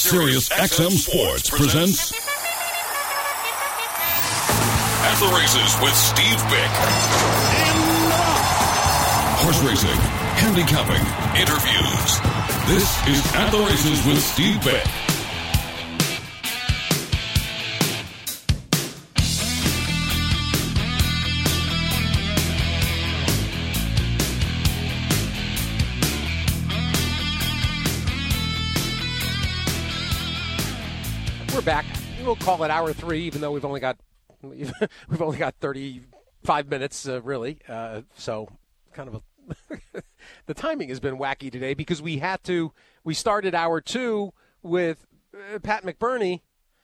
Sirius XM Sports presents At the Races with Steve Bick. Horse racing, handicapping, interviews. This is At the Races with Steve Bick. We're back. We'll call it hour 3, even though we've only got 35 minutes, really. So, kind of the timing has been wacky today because we started hour 2 with Pat McBurney,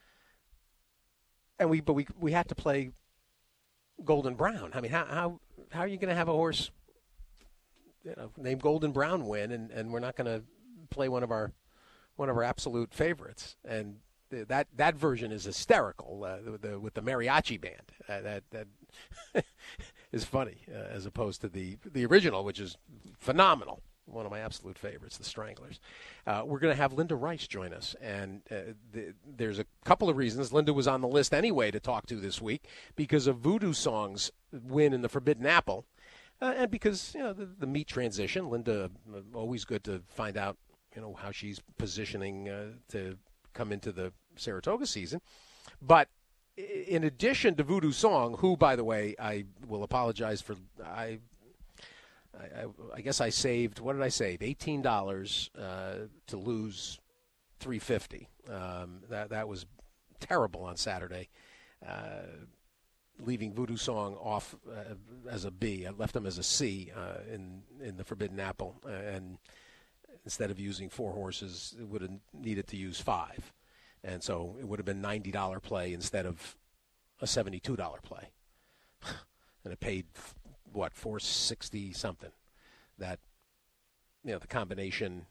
and we had to play Golden Brown. I mean, how are you going to have a horse, named Golden Brown win, and we're not going to play one of our absolute favorites? And that version is hysterical with the mariachi band. That is funny as opposed to the original, which is phenomenal. One of my absolute favorites, the Stranglers. We're going to have Linda Rice join us, and there's a couple of reasons. Linda was on the list anyway to talk to this week because of Voodoo Song's win in the Forbidden Apple, and because the meat transition. Linda, always good to find out how she's positioning to come into the Saratoga season. But in addition to Voodoo Song, who, by the way, I will apologize for, I guess I saved, what did I save? $18 to lose $350. That was terrible on Saturday, leaving Voodoo Song off as a B. I left him as a C in the Forbidden Apple, and instead of using 4 horses, it would have needed to use 5. And so it would have been $90 play instead of a $72 play. And it paid, what, $460 something. That, the combination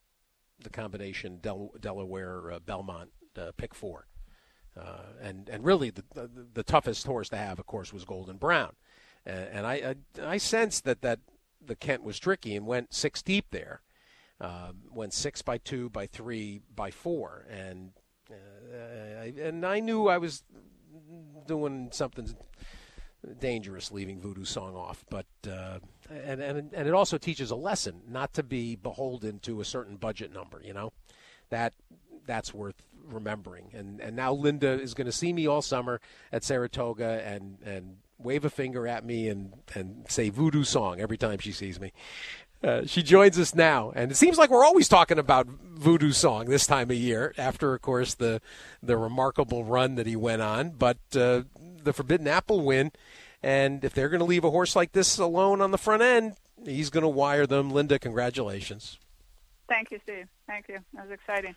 Delaware Belmont pick 4. And really the toughest horse to have, of course, was Golden Brown. And I sensed that the Kent was tricky and went 6 deep there. Went 6 by 2, by 3, by 4, and I knew I was doing something dangerous leaving Voodoo Song off, but and it also teaches a lesson not to be beholden to a certain budget number. That's worth remembering. And now Linda is going to see me all summer at Saratoga and wave a finger at me and say Voodoo Song every time she sees me. She joins us now, and it seems like we're always talking about Voodoo Song this time of year after, of course, the remarkable run that he went on, but the Forbidden Apple win, and if they're going to leave a horse like this alone on the front end, he's going to wire them. Linda, congratulations. Thank you, Steve. Thank you. That was exciting.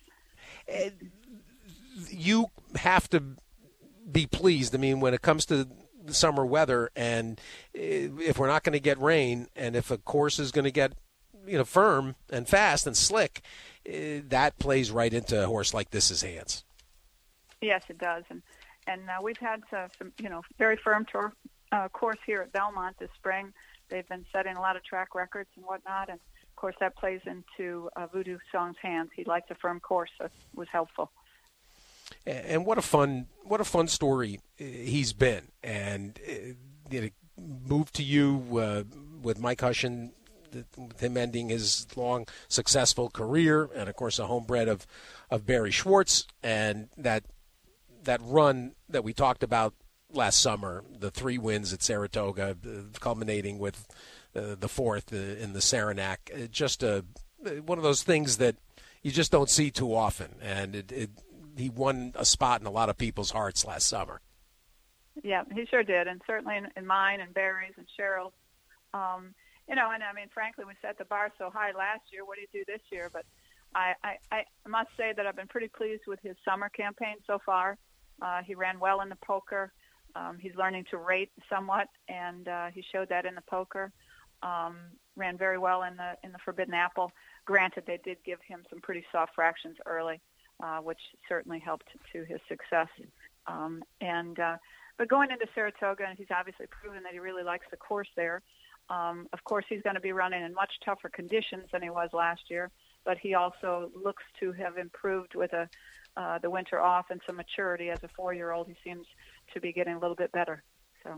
You have to be pleased. I mean, when it comes to summer weather, and if we're not going to get rain, and if a course is going to get firm and fast and slick, that plays right into a horse like this's hands. Yes, it does, and we've had some very firm course here at Belmont this spring. They've been setting a lot of track records and whatnot, and of course that plays into Voodoo Song's hands. He liked a firm course, so it was helpful. And what a fun story he's been. And moved to you with Mike Hushin, with him ending his long, successful career, and, of course, a homebred of Barry Schwartz. And that run that we talked about last summer, the 3 wins at Saratoga, culminating with the 4th in the Saranac, just one of those things that you just don't see too often. And he won a spot in a lot of people's hearts last summer. Yeah, he sure did, and certainly in mine and Barry's and Cheryl's. And I mean, frankly, we set the bar so high last year. What do you do this year? But I must say that I've been pretty pleased with his summer campaign so far. He ran well in the poker. He's learning to rate somewhat, and he showed that in the poker. Ran very well in the Forbidden Apple. Granted, they did give him some pretty soft fractions early, which certainly helped to his success. But going into Saratoga, and he's obviously proven that he really likes the course there. Of course, he's going to be running in much tougher conditions than he was last year. but he also looks to have improved with the winter off and some maturity. As a 4-year-old, he seems to be getting a little bit better. So,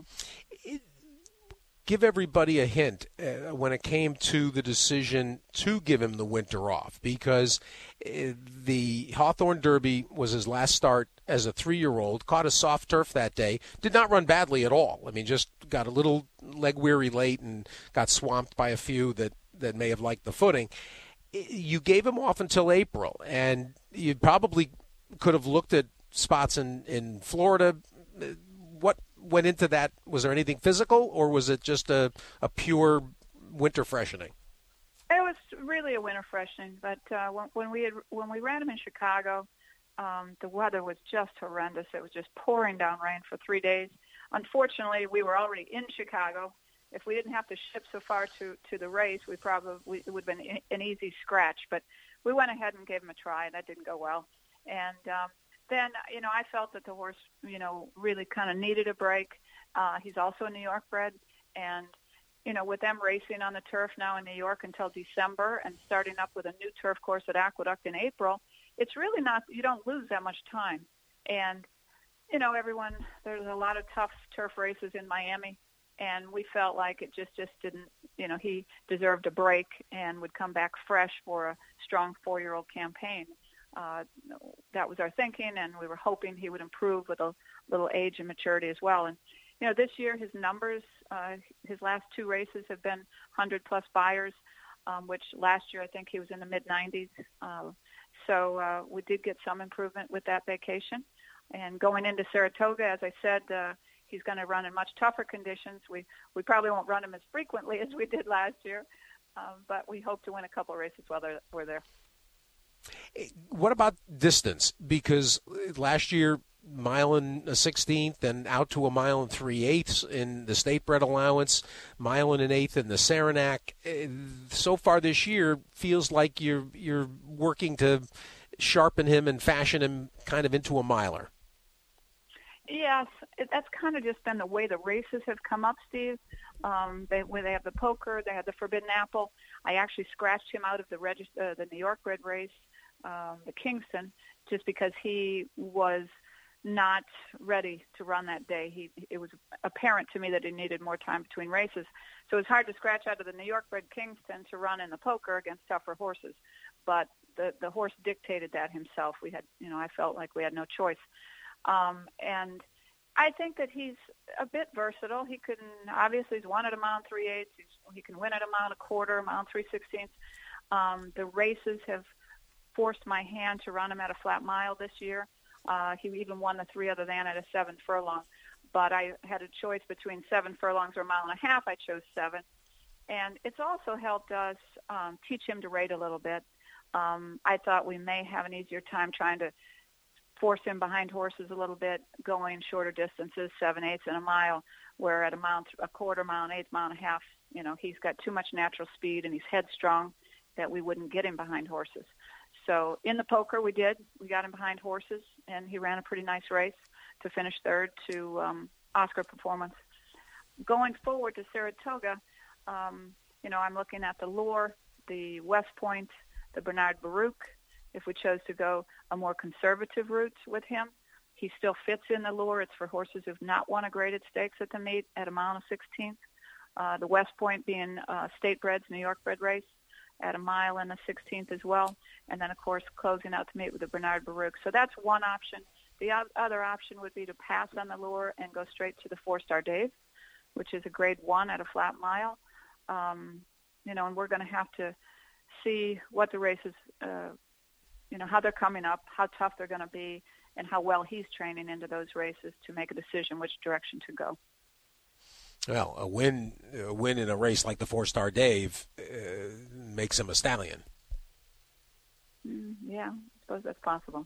give everybody a hint when it came to the decision to give him the winter off, because the Hawthorne Derby was his last start as a 3-year-old, caught a soft turf that day, did not run badly at all. I mean, just got a little leg weary late and got swamped by a few that may have liked the footing. You gave him off until April, and you probably could have looked at spots in Florida. What went into that? Was there anything physical, or was it just a pure winter freshening? It was really a winter freshening, but when we ran him in Chicago, the weather was just horrendous. It was just pouring down rain for 3 days. Unfortunately, we were already in Chicago. If we didn't have to ship so far to the race, it would have been an easy scratch. But we went ahead and gave him a try, and that didn't go well. And then, I felt that the horse, really kind of needed a break. He's also a New York bred, and with them racing on the turf now in New York until December and starting up with a new turf course at Aqueduct in April, it's really not, you don't lose that much time. And, there's a lot of tough turf races in Miami, and we felt like it just didn't, he deserved a break and would come back fresh for a strong 4-year-old campaign. That was our thinking, and we were hoping he would improve with a little age and maturity as well. And, this year his numbers, his last 2 races have been 100-plus buyers, which last year I think he was in the mid-90s. So we did get some improvement with that vacation. And going into Saratoga, as I said, he's going to run in much tougher conditions. We probably won't run him as frequently as we did last year, but we hope to win a couple of races while we're there. What about distance? Because last year, mile and a 16th, and out to a mile and 3/8 in the state bred allowance, mile and an 1/8 in the Saranac. So far this year, feels like you're working to sharpen him and fashion him kind of into a miler. Yes, that's kind of just been the way the races have come up, Steve. They have the poker, they have the Forbidden Apple. I actually scratched him out of the New York bred race, the Kingston, just because he was not ready to run that day. It was apparent to me that he needed more time between races. So it was hard to scratch out of the New York bred Kingston to run in the poker against tougher horses. But the horse dictated that himself. We had, I felt like we had no choice. And I think that he's a bit versatile. He can, obviously he's won at a mile and 3/8. He can win at a mile and a quarter, a mile and 3/16. The races have forced my hand to run him at a flat mile this year. He even won the 3 other than at a 7 furlong. But I had a choice between 7 furlongs or a mile and a half. I chose 7. And it's also helped us teach him to rate a little bit. I thought we may have an easier time trying to force him behind horses a little bit, going shorter distances, 7/8 and a mile, where at a mile, a quarter, mile and 1/8, mile and a half, he's got too much natural speed and he's headstrong that we wouldn't get him behind horses. So in the poker we got him behind horses, and he ran a pretty nice race to finish 3rd to Oscar Performance. Going forward to Saratoga, I'm looking at the Lure, the West Point, the Bernard Baruch. If we chose to go a more conservative route with him, he still fits in the Lure. It's for horses who've not won a graded stakes at the meet at a mile and a 16th. The West Point being State Bred's New York bred race at a mile and a 16th as well. And then, of course, closing out the meet with the Bernard Baruch. So that's one option. The other option would be to pass on the Lure and go straight to the 4-Star Dave, which is a grade 1 at a flat mile. And we're going to have to see what the races, how they're coming up, how tough they're going to be, and how well he's training into those races to make a decision which direction to go. Well, a win in a race like the 4-Star Dave makes him a stallion. Yeah, I suppose that's possible.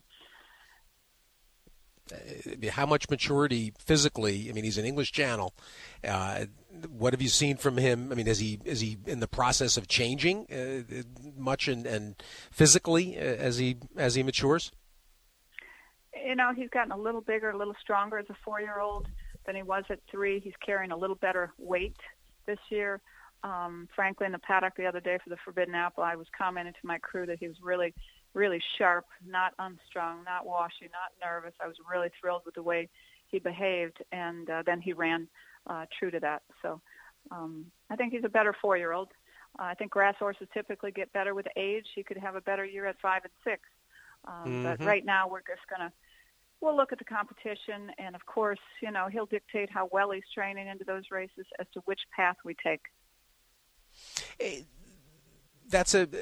How much maturity physically? I mean, he's an English Channel. What have you seen from him? I mean, is he in the process of changing much and physically as he matures? He's gotten a little bigger, a little stronger as a 4-year-old than he was at 3. He's carrying a little better weight this year. Frankly, in the paddock the other day for the Forbidden Apple, I was commenting to my crew that he was really, really sharp, not unstrung, not washy, not nervous. I was really thrilled with the way he behaved, and then he ran true to that. So I think he's a better 4-year-old. I think grass horses typically get better with age. He could have a better year at 5 and 6. But right now we're just we'll look at the competition, and of course, he'll dictate how well he's training into those races as to which path we take. That's a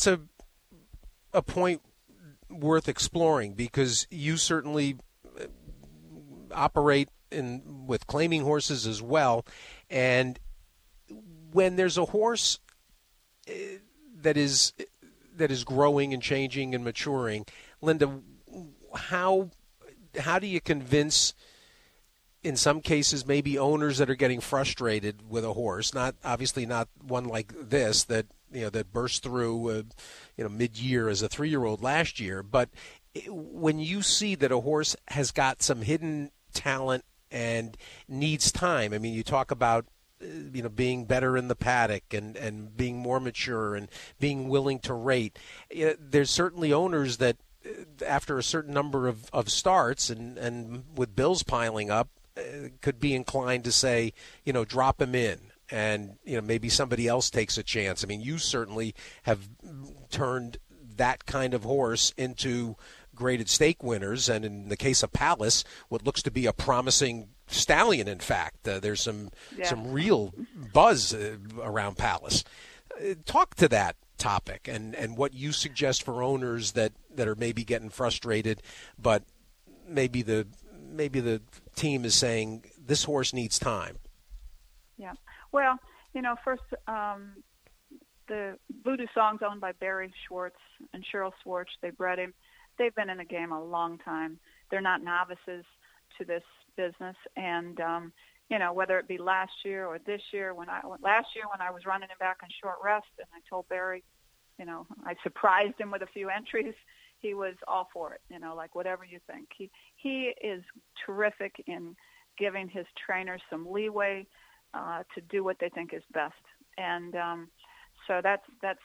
point worth exploring, because you certainly operate with claiming horses as well, and when there's a horse that is growing and changing and maturing, Linda, how do you convince, in some cases, maybe owners that are getting frustrated with a horse, obviously not one like this that burst through mid-year as a 3-year-old last year, but when you see that a horse has got some hidden talent and needs time. I mean, you talk about being better in the paddock and being more mature and being willing to rate. There's certainly owners that after a certain number of starts and with bills piling up, could be inclined to say, drop him in, and maybe somebody else takes a chance. I mean, you certainly have turned that kind of horse into graded stake winners, and in the case of Palace, what looks to be a promising stallion. In fact, there's some real buzz around Palace. Talk to that topic and what you suggest for owners that are maybe getting frustrated, but maybe the team is saying this horse needs time. Yeah. Well, first, the Voodoo Song's owned by Barry Schwartz and Cheryl Schwartz. They bred him. They've been in the game a long time. They're not novices to this business. And, whether it be last year or this year, last year when I was running him back on short rest and I told Barry, I surprised him with a few entries, he was all for it, like whatever you think. He is terrific in giving his trainers some leeway to do what they think is best. And so that's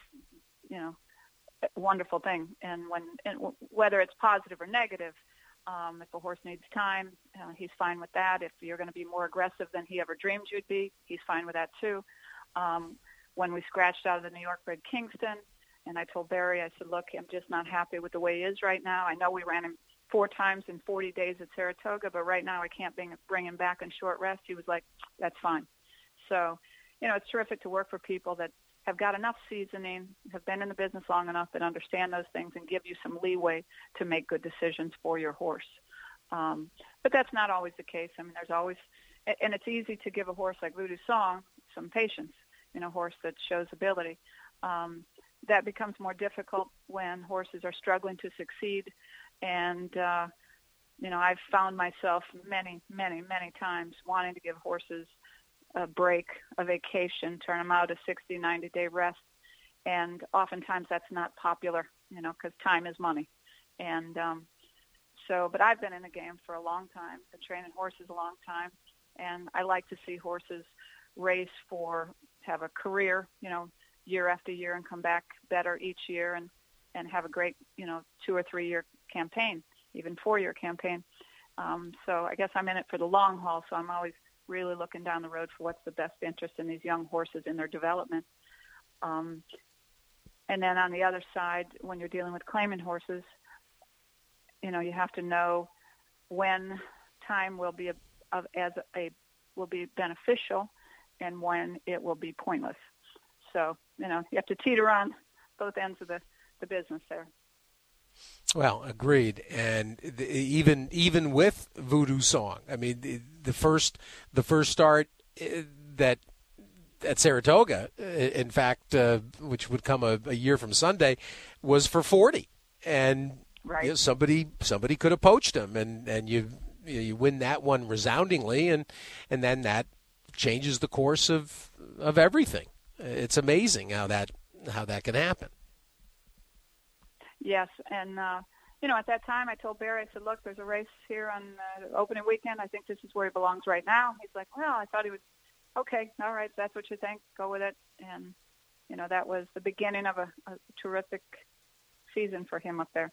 a wonderful thing. And whether it's positive or negative, if a horse needs time, he's fine with that. If you're going to be more aggressive than he ever dreamed you'd be, he's fine with that too. When we scratched out of the New York bred Kingston, and I told Barry, I said, look, I'm just not happy with the way he is right now. I know we ran him 4 times in 40 days at Saratoga, but right now I can't bring him back on short rest. He was like, that's fine. So, it's terrific to work for people that have got enough seasoning, have been in the business long enough, that understand those things and give you some leeway to make good decisions for your horse. But that's not always the case. I mean, there's always, and it's easy to give a horse like Voodoo Song some patience, a horse that shows ability. That becomes more difficult when horses are struggling to succeed. And, I've found myself many, many, many times wanting to give horses a break, a vacation, turn them out a 60, 90-day rest. And oftentimes that's not popular, because time is money. And but I've been in the game for a long time, been training horses a long time, and I like to see horses race have a career, year after year, and come back better each year and have a great, 2 or 3 year campaign, even 4-year campaign. So I guess I'm in it for the long haul, so I'm always really looking down the road for what's the best interest in these young horses in their development. And then on the other side, when you're dealing with claiming horses, you have to know when time will be will be beneficial and when it will be pointless. So, you have to teeter on both ends of the business there. Well, agreed. And even with Voodoo Song, I mean, the first start that at Saratoga, in fact, which would come a year from Sunday, was for 40, and right. Somebody could have poached him, and you win that one resoundingly, and then that changes the course of everything. It's amazing how that can happen. Yes, and at that time I told Barry, I said, look, there's a race here on opening weekend. I think this is where he belongs right now. He's like, well, I thought he was okay, all right, if that's what you think, go with it. And, that was the beginning of a terrific season for him up there.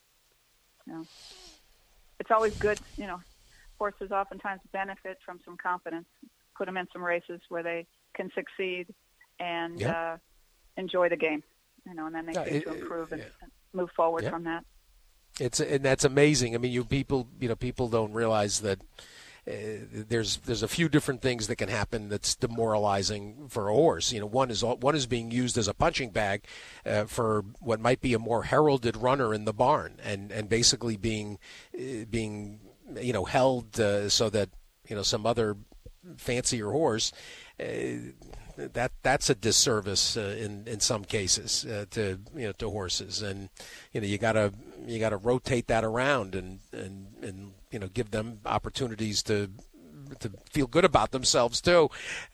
It's always good, horses oftentimes benefit from some confidence. Put them in some races where they can succeed and enjoy the game, and then they get to improve and move forward from that. And that's amazing. I mean, people don't realize that there's a few different things that can happen that's demoralizing for a horse. One is being used as a punching bag for what might be a more heralded runner in the barn, and basically being held so that some other fancier horse. That's a disservice in some cases to horses, and you gotta rotate that around and give them opportunities to feel good about themselves too.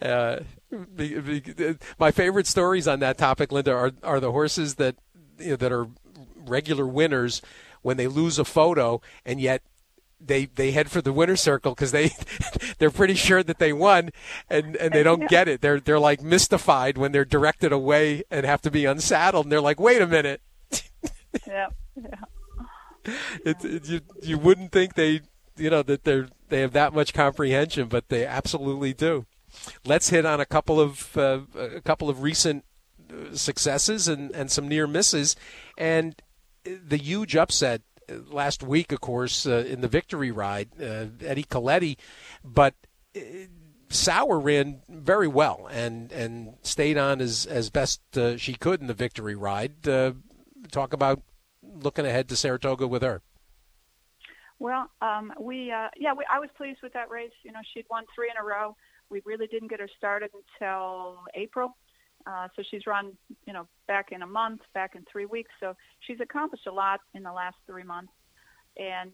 My favorite stories on that topic, Linda, are the horses that are regular winners when they lose a photo and yet they head for the winner's circle because they're pretty sure that they won, and they don't get it. They're like mystified when they're directed away and have to be unsaddled, and they're like, wait a minute. Yeah. You wouldn't think they have that much comprehension, but they absolutely do. Let's hit on a couple of recent successes and some near misses, and the huge upset last week, of course, in the Victory Ride, Eddie Coletti, but Sauer ran very well and stayed on as best she could in the Victory Ride. Talk about looking ahead to Saratoga with her. Well, I was pleased with that race. She'd won 3 in a row. We really didn't get her started until April. So she's run, back in a month, back in 3 weeks. So she's accomplished a lot in the last 3 months. And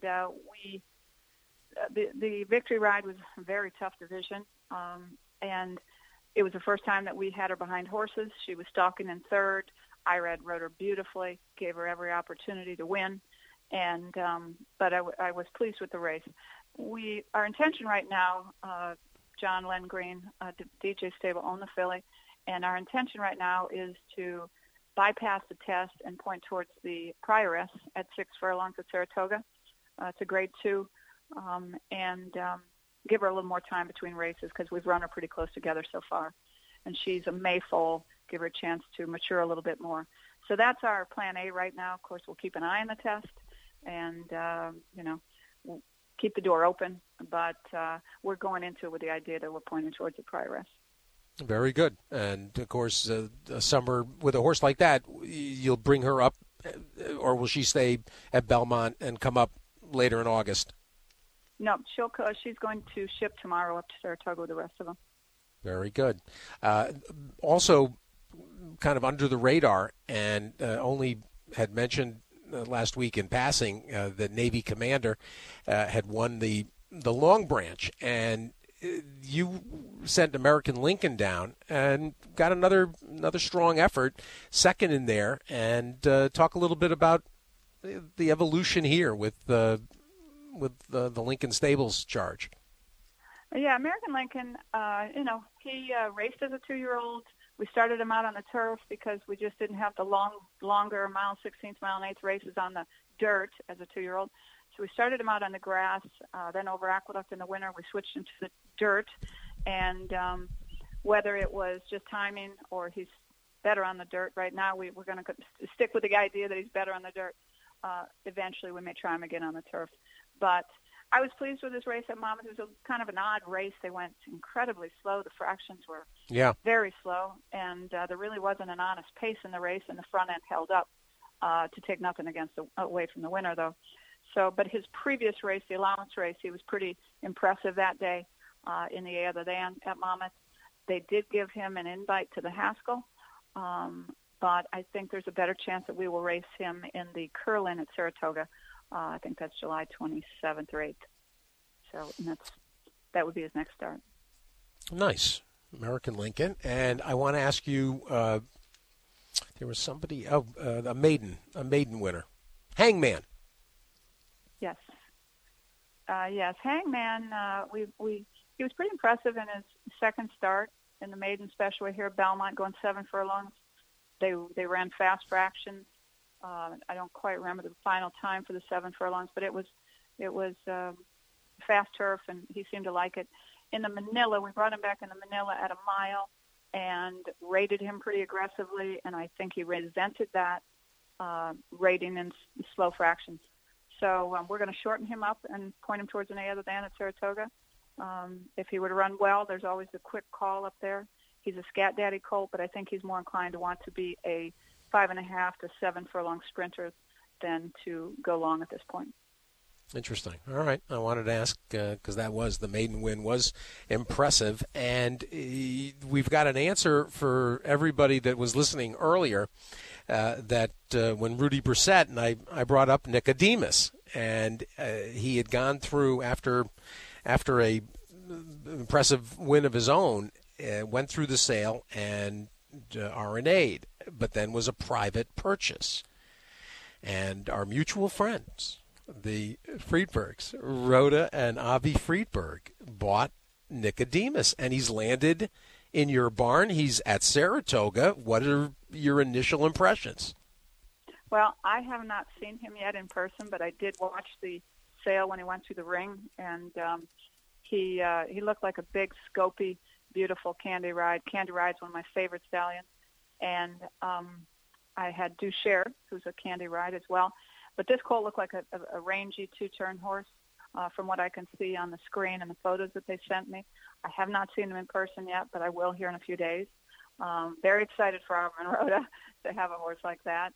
the Victory Ride was a very tough division. And it was the first time that we had her behind horses. She was stalking in third. Irad rode her beautifully, gave her every opportunity to win. And but I was pleased with the race. Our intention right now, John Len Green, DJ Stable own the filly. And our intention right now is to bypass the test and point towards the Prioress at 6 furlongs at Saratoga. It's a grade 2, and give her a little more time between races because we've run her pretty close together so far. And she's a May foal, give her a chance to mature a little bit more. So that's our plan A right now. Of course, we'll keep an eye on the test and, we'll keep the door open. But we're going into it with the idea that we're pointing towards the Prioress. Very good. And, of course, a summer with a horse like that, you'll bring her up, or will she stay at Belmont and come up later in August? No, she's going to ship tomorrow up to Saratoga with the rest of them. Very good. Also, kind of under the radar, and only had mentioned last week in passing that Navy Commander had won the Long Branch, and you sent American Lincoln down and got another strong effort, second in there, and talk a little bit about the evolution here with the Lincoln Stables charge. Yeah, American Lincoln, he raced as a 2-year-old. We started him out on the turf because we just didn't have the longer mile 16th, mile and 8th races on the dirt as a 2-year-old. So we started him out on the grass, then over Aqueduct in the winter. We switched him to the dirt. And whether it was just timing or he's better on the dirt right now, we're going to stick with the idea that he's better on the dirt. Eventually we may try him again on the turf. But I was pleased with his race at Monmouth. It was kind of an odd race. They went incredibly slow. The fractions were very slow. And there really wasn't an honest pace in the race, and the front end held up to take nothing away from the winner, though. So, but his previous race, the allowance race, he was pretty impressive that day in the other day at Monmouth. They did give him an invite to the Haskell, but I think there's a better chance that we will race him in the Curlin at Saratoga. I think that's July 27th or 8th. So that would be his next start. Nice. American Lincoln. And I want to ask you, there was somebody, a maiden winner. Hangman. Yes. Yes, Hangman, he was pretty impressive in his second start. in the maiden special here at Belmont, going 7 furlongs. They ran fast fractions. I don't quite remember the final time for the 7 furlongs, but it was fast turf, and he seemed to like it. In the Manila, we brought him back in the Manila at a mile and rated him pretty aggressively, and I think he resented that rating in slow fractions. So we're going to shorten him up and point him towards an A other than at Saratoga. If he were to run well, there's always a quick call up there. He's a Scat Daddy colt, but I think he's more inclined to want to be a 5.5 to 7 furlong sprinter than to go long at this point. Interesting. All right. I wanted to ask because that was the maiden win was impressive, and we've got an answer for everybody that was listening earlier. That when Rudy Brissett and I brought up Nicodemus, and he had gone through after a impressive win of his own, went through the sale and RNA'd, but then was a private purchase, and our mutual friends, the Friedbergs, Rhoda and Avi Friedberg, bought Nicodemus, and he's landed in your barn. He's at Saratoga. What are your initial impressions? Well, I have not seen him yet in person, but I did watch the sale when he went through the ring, and he looked like a big, scopy, beautiful Candy Ride. Candy Ride's one of my favorite stallions, and I had Duchère, who's a Candy Ride as well. But this colt looked like a rangy two-turn horse from what I can see on the screen and the photos that they sent me. I have not seen him in person yet, but I will here in a few days. Very excited for Auburn and Rhoda to have a horse like that.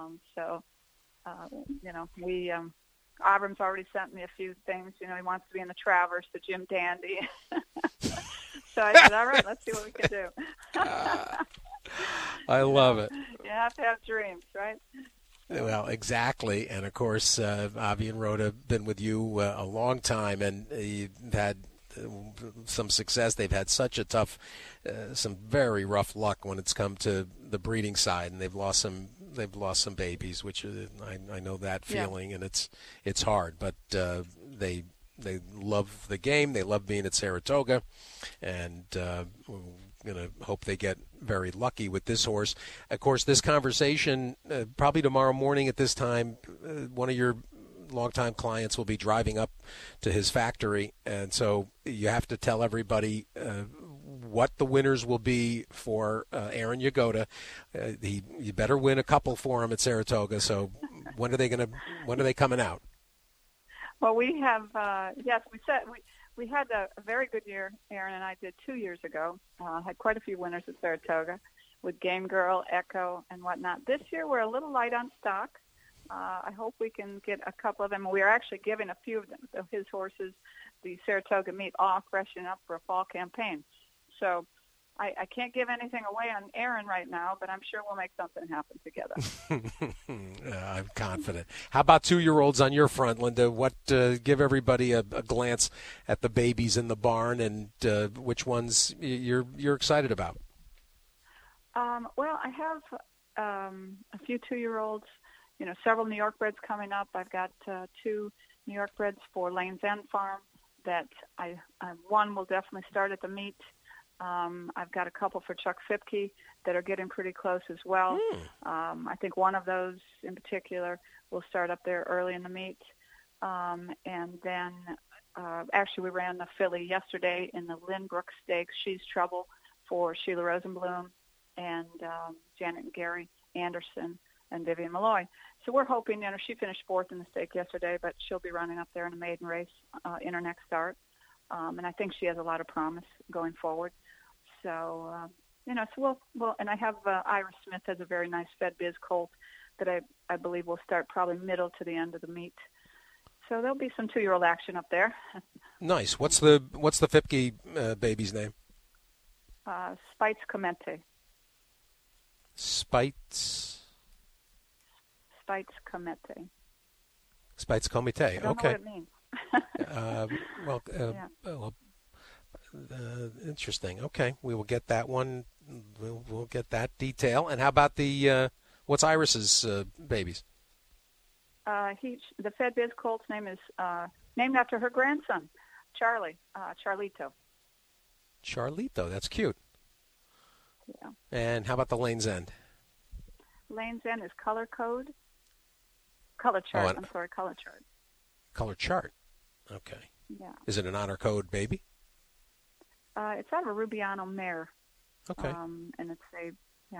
Auburn's already sent me a few things. He wants to be in the Traverse, the Jim Dandy. So I said, all right, let's see what we can do. I love it. You have to have dreams, right? Well, exactly. And, of course, Avi and Rhoda have been with you a long time, and you've had some success. They've had such a tough, some very rough luck when it's come to the breeding side, and they've lost some babies, which I know that feeling, yeah. And it's hard. But they love the game. They love being at Saratoga, and we're going to hope they get very lucky with this horse. Of course, this conversation, probably tomorrow morning at this time, one of your longtime clients will be driving up to his factory, and so you have to tell everybody what the winners will be for Aaron Yagoda. You better win a couple for him at Saratoga. So when are they coming out? Well, we have we had a very good year. Aaron and I did 2 years ago. Had quite a few winners at Saratoga with Game Girl, Echo, and whatnot. This year we're a little light on stock. I hope we can get a couple of them. We are actually giving a few of his horses the Saratoga meet off, freshening up for a fall campaign. So I can't give anything away on Aaron right now, but I'm sure we'll make something happen together. I'm confident. How about 2-year-olds on your front, Linda? Give everybody a glance at the babies in the barn and which ones you're excited about. Well, I have a few 2-year-olds. Several New York breds coming up. I've got 2 New York breds for Lane's End Farm that one will definitely start at the meet. I've got a couple for Chuck Fipke that are getting pretty close as well. I think one of those in particular will start up there early in the meet. And then actually we ran the filly yesterday in the Lynbrook Stakes. She's Trouble for Sheila Rosenblum and Janet and Gary Anderson and Vivian Malloy. So we're hoping, she finished 4th in the stake yesterday, but she'll be running up there in a maiden race in her next start. And I think she has a lot of promise going forward. So, so we'll and I have Iris Smith has a very nice Fed Biz colt that I believe will start probably middle to the end of the meet. So there'll be some 2-year-old action up there. Nice. What's the Fipke baby's name? Spites Comete. Spites Comete. Spites Comete. I don't know what it means. Interesting. Okay, we will get that one. We'll get that detail. And how about the what's Iris's babies? The Fed Biz colt's name is named after her grandson, Charlie, Charlito. Charlito, that's cute. Yeah. And how about the Lane's End? Lane's End is Color Chart. Color Chart. Color Chart. Okay. Yeah. Is it an honor code baby? It's out of a Rubiano mare. Okay. And it's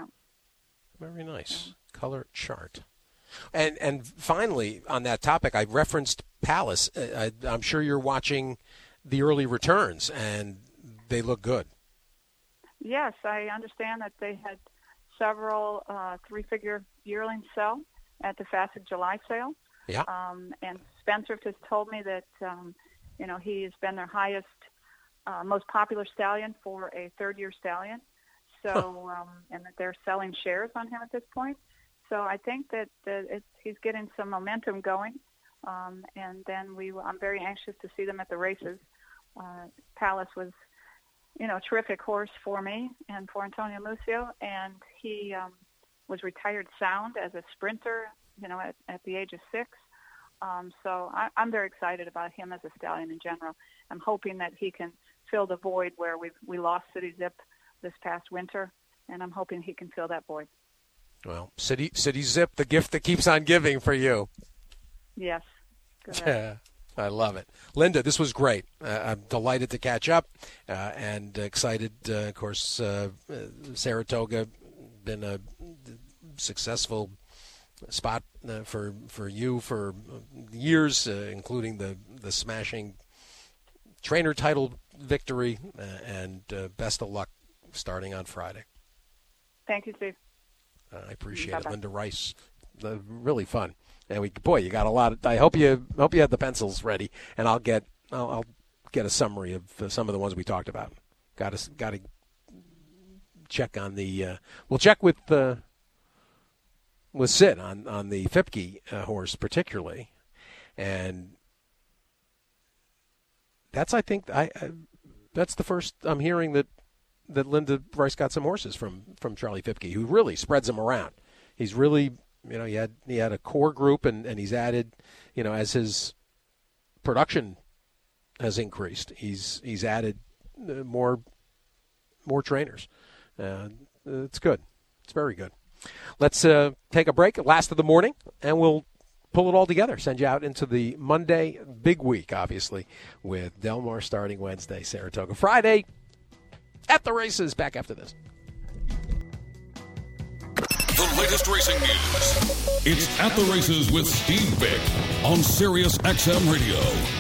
Very nice. Color Chart. And finally, on that topic, I referenced Palace. I'm sure you're watching the early returns, and they look good. Yes, I understand that they had several three-figure yearlings sell at the Fasig July sale. Yeah. And Spencer just told me that, he has been their highest, most popular stallion for a third-year stallion. So, and that they're selling shares on him at this point. So I think that he's getting some momentum going. And then I'm very anxious to see them at the races. Palace was, a terrific horse for me and for Antonio Lucio. And he was retired sound as a sprinter, at the age of 6. So I'm very excited about him as a stallion in general. I'm hoping that he can fill the void where we lost City Zip this past winter, and I'm hoping he can fill that void. Well, City Zip, the gift that keeps on giving for you. Yes. Good. Yeah, I love it. Linda, this was great. I'm delighted to catch up and excited. Of course, Saratoga, been a successful spot for you for years, including the smashing trainer title victory, and best of luck starting on Friday. Thank you, Steve. I appreciate Bye-bye. it. Linda Rice, really fun. And you got a lot. I hope you have the pencils ready, and I'll get a summary of some of the ones we talked about. Got to check on the. We'll check with Sid on the Fipke horse particularly, and that's that's the first I'm hearing that Linda Rice got some horses from Charlie Fipke, who really spreads them around. He's really, he had a core group, and he's added, as his production has increased, he's added more trainers. It's good. It's very good. Let's take a break, last of the morning, and we'll pull it all together, send you out into the Monday big week, obviously, with Del Mar starting Wednesday, Saratoga Friday. At the races, back after this. The latest racing news. It's At the Races with Steve Bick on Sirius XM Radio.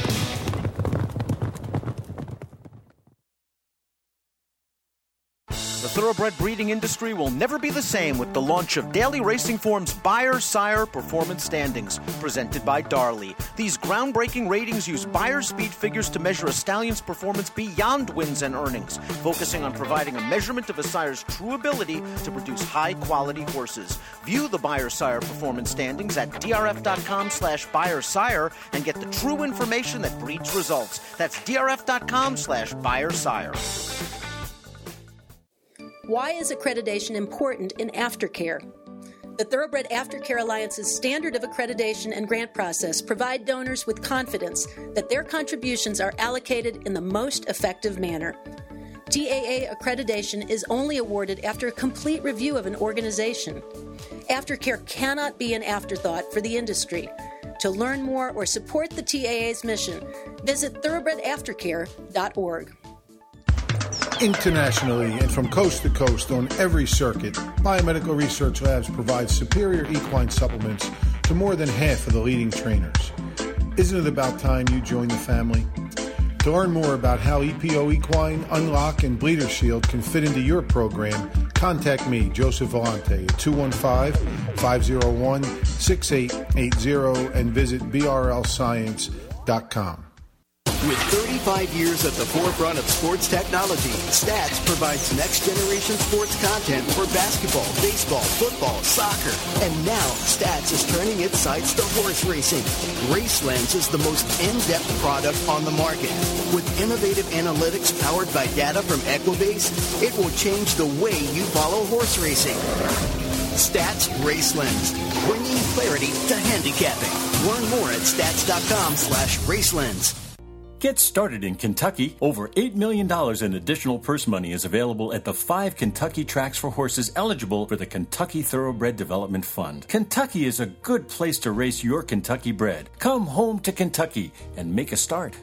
The thoroughbred breeding industry will never be the same with the launch of Daily Racing Form's Beyer-Sire Performance Standings, presented by Darley. These groundbreaking ratings use Beyer speed figures to measure a stallion's performance beyond wins and earnings, focusing on providing a measurement of a sire's true ability to produce high-quality horses. View the Beyer-Sire Performance Standings at drf.com/Beyer-Sire and get the true information that breeds results. That's drf.com/Beyer-Sire. Why is accreditation important in aftercare? The Thoroughbred Aftercare Alliance's standard of accreditation and grant process provide donors with confidence that their contributions are allocated in the most effective manner. TAA accreditation is only awarded after a complete review of an organization. Aftercare cannot be an afterthought for the industry. To learn more or support the TAA's mission, visit thoroughbredaftercare.org. Internationally and from coast to coast on every circuit, Biomedical Research Labs provides superior equine supplements to more than half of the leading trainers. Isn't it about time you join the family? To learn more about how EPO Equine, Unlock, and Bleeder Shield can fit into your program, contact me, Joseph Vellante, at 215-501-6880 and visit brlscience.com. With 35 years at the forefront of sports technology, Stats provides next-generation sports content for basketball, baseball, football, soccer. And now, Stats is turning its sights to horse racing. RaceLens is the most in-depth product on the market. With innovative analytics powered by data from Equibase, it will change the way you follow horse racing. Stats RaceLens, bringing clarity to handicapping. Learn more at stats.com/RaceLens. Get started in Kentucky. Over $8 million in additional purse money is available at the 5 Kentucky tracks for horses eligible for the Kentucky Thoroughbred Development Fund. Kentucky is a good place to race your Kentucky bred. Come home to Kentucky and make a start.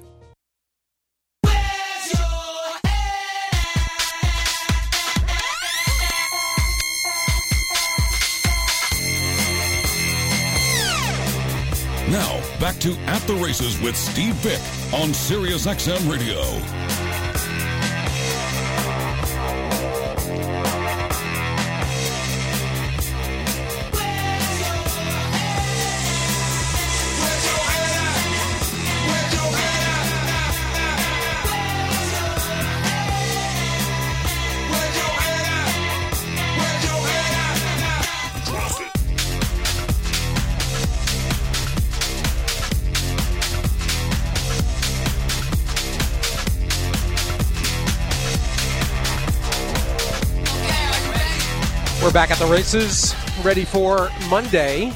Now, back to At the Races with Steve Vick on Sirius XM Radio. We're back at the races, ready for Monday.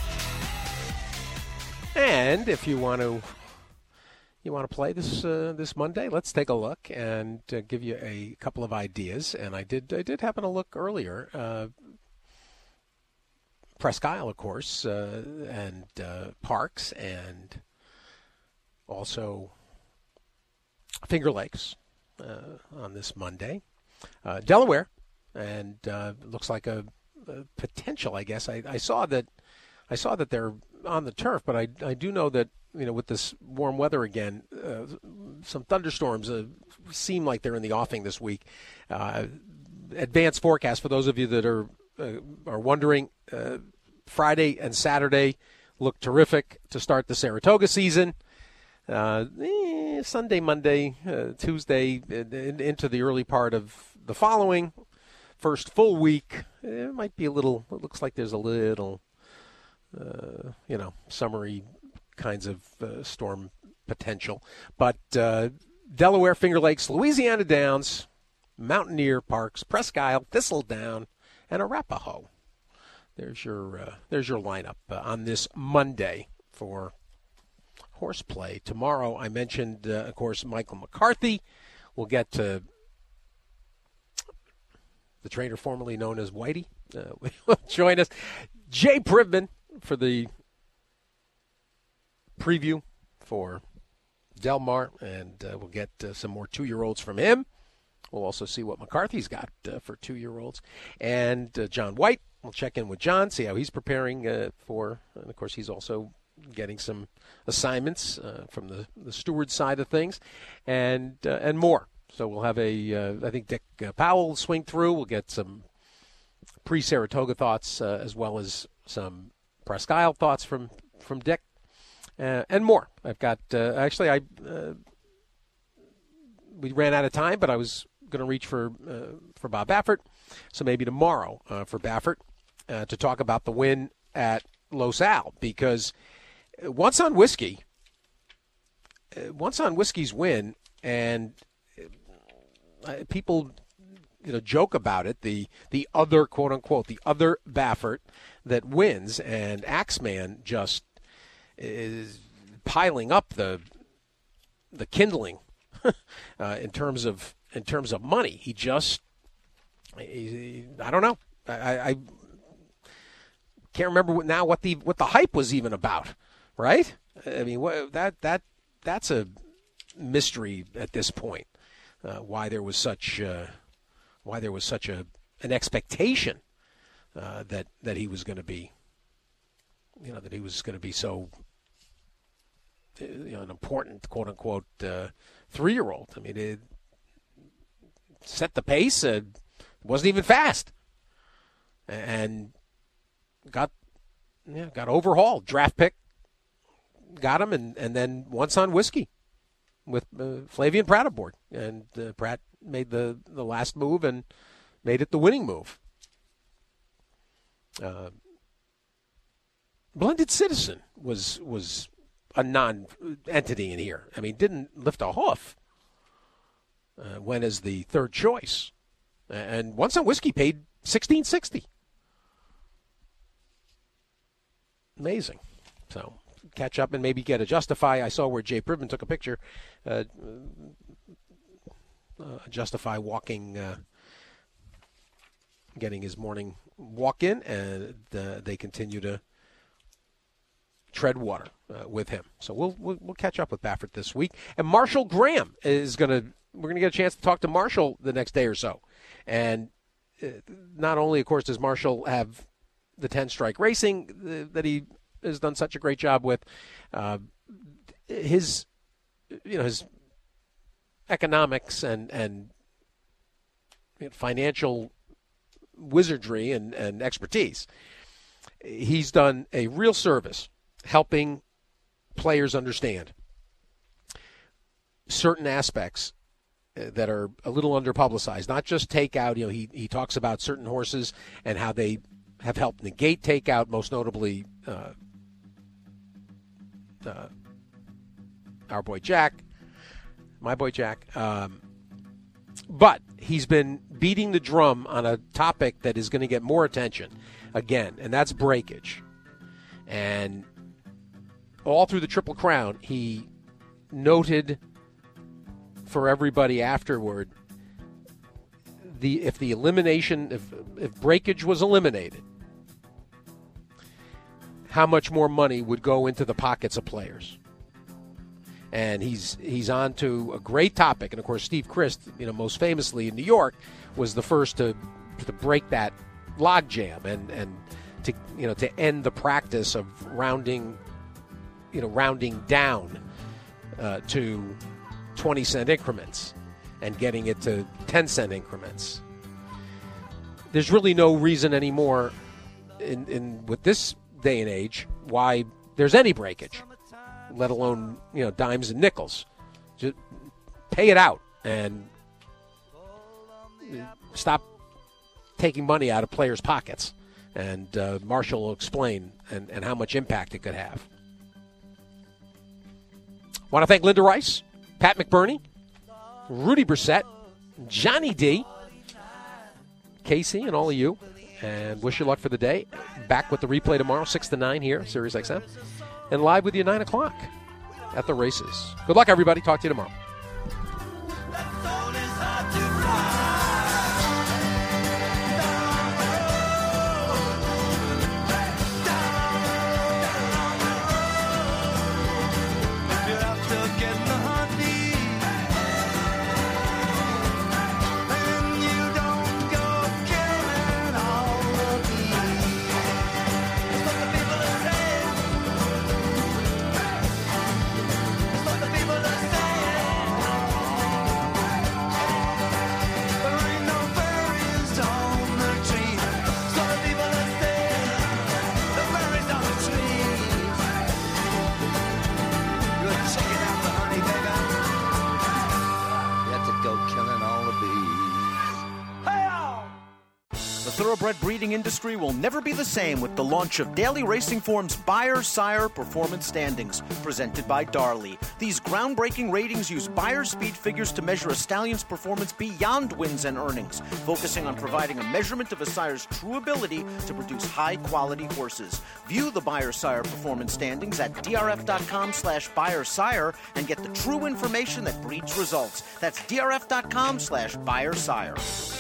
And if you want to play this Monday, let's take a look and give you a couple of ideas. And I did happen to look earlier. Presque Isle, of course, and Parks, and also Finger Lakes on this Monday. Delaware, and looks like a potential, I guess. I saw that they're on the turf, but I do know that, with this warm weather again, some thunderstorms seem like they're in the offing this week. Advanced forecast for those of you that are wondering: Friday and Saturday look terrific to start the Saratoga season. Sunday, Monday, Tuesday, into the early part of the following first full week, it might be a little. It looks like there's a little, summery kinds of storm potential. But Delaware, Finger Lakes, Louisiana Downs, Mountaineer, Parks, Presque Isle, Thistledown, and Arapahoe. There's your lineup on this Monday for horseplay. Tomorrow, I mentioned, of course, Michael McCarthy. We'll get to the trainer formerly known as Whitey will join us. Jay Privman for the preview for Del Mar, and we'll get some more 2-year-olds from him. We'll also see what McCarthy's got for 2-year-olds. And John White, we'll check in with John, see how he's preparing for, and of course he's also getting some assignments from the steward side of things, and more. So we'll have I think Dick Powell will swing through. We'll get some pre-Saratoga thoughts as well as some Presque Isle thoughts from Dick and more. I've got, we ran out of time, but I was going to reach for Bob Baffert. So maybe tomorrow for Baffert to talk about the win at Los Al, because once on Whiskey's win, and people, joke about it. The other, quote unquote, the other Baffert that wins, and Axeman just is piling up the kindling in terms of money. I don't know. I can't remember what the hype was even about. Right? I mean, that's a mystery at this point. Why there was such an expectation that he was going to be, that he was going to be so, an important, quote unquote, 3-year-old. I mean, it set the pace. Wasn't even fast, and got overhauled. Draft pick got him, and then once on Whiskey with Flavien Prat aboard, and Pratt made the last move and made it the winning move. Blended Citizen was a non-entity in here. I mean, didn't lift a hoof. Went as the third choice, and once on Whiskey paid $16.60. Amazing. So catch up and maybe get a Justify. I saw where Jay Privman took a picture. Justify walking, getting his morning walk in, and they continue to tread water with him. So we'll catch up with Baffert this week. And Marshall Graham we're going to get a chance to talk to Marshall the next day or so. And not only, of course, does Marshall have the 10-strike racing that he has done such a great job with, his economics and financial wizardry and expertise. He's done a real service helping players understand certain aspects that are a little underpublicized, not just takeout. He talks about certain horses and how they have helped negate takeout, most notably our boy Jack, my boy Jack. But he's been beating the drum on a topic that is going to get more attention again, and that's breakage. And all through the Triple Crown, he noted for everybody afterward, if breakage was eliminated, how much more money would go into the pockets of players. And he's on to a great topic. And, of course, Steve Christ, most famously in New York, was the first to break that logjam and to end the practice of rounding down to 20-cent increments and getting it to 10-cent increments. There's really no reason anymore in with this day and age why there's any breakage, let alone dimes and nickels. Just pay it out and stop taking money out of players' pockets. And Marshall will explain and how much impact it could have. Want to thank Linda Rice, Pat McBurney, Rudy Brissett, Johnny D, Casey, and all of you. And wish you luck for the day. Back with the replay tomorrow, 6 to 9 here, Sirius XM. And live with you 9 o'clock at the races. Good luck, everybody. Talk to you tomorrow. Thoroughbred breeding industry will never be the same with the launch of Daily Racing Form's Beyer Sire Performance Standings, presented by Darley. These groundbreaking ratings use Beyer speed figures to measure a stallion's performance beyond wins and earnings, focusing on providing a measurement of a sire's true ability to produce high-quality horses. View the Beyer Sire Performance Standings at drf.com/Beyer Sire and get the true information that breeds results. That's drf.com/Beyer Sire.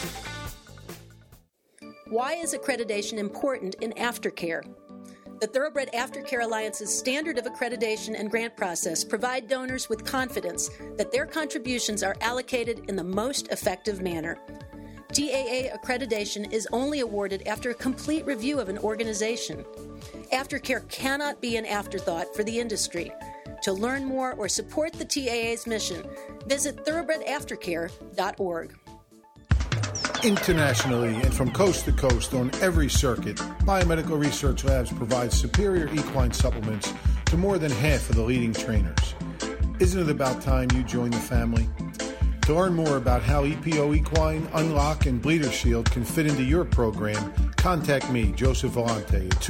Why is accreditation important in aftercare? The Thoroughbred Aftercare Alliance's standard of accreditation and grant process provide donors with confidence that their contributions are allocated in the most effective manner. TAA accreditation is only awarded after a complete review of an organization. Aftercare cannot be an afterthought for the industry. To learn more or support the TAA's mission, visit thoroughbredaftercare.org. Internationally and from coast to coast on every circuit, Biomedical Research Labs provides superior equine supplements to more than half of the leading trainers. Isn't it about time you join the family? To learn more about how EPO Equine, Unlock, and Bleeder Shield can fit into your program, contact me, Joseph Vellante, at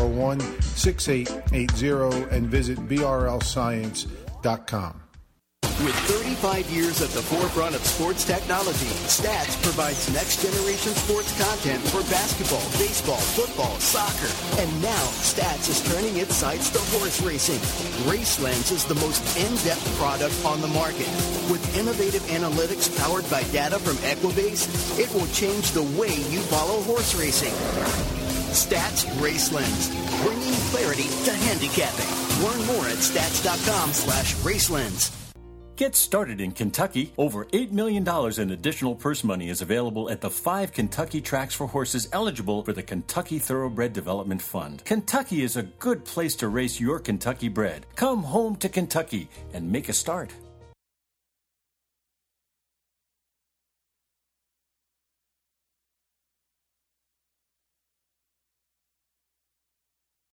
215-501-6880 and visit brlscience.com. With 35 years at the forefront of sports technology, Stats provides next-generation sports content for basketball, baseball, football, soccer. And now, Stats is turning its sights to horse racing. RaceLens is the most in-depth product on the market. With innovative analytics powered by data from Equibase, it will change the way you follow horse racing. Stats RaceLens, bringing clarity to handicapping. Learn more at stats.com/RaceLens. Get started in Kentucky. Over $8 million in additional purse money is available at the 5 Kentucky tracks for horses eligible for the Kentucky Thoroughbred Development Fund. Kentucky is a good place to race your Kentucky bred. Come home to Kentucky and make a start.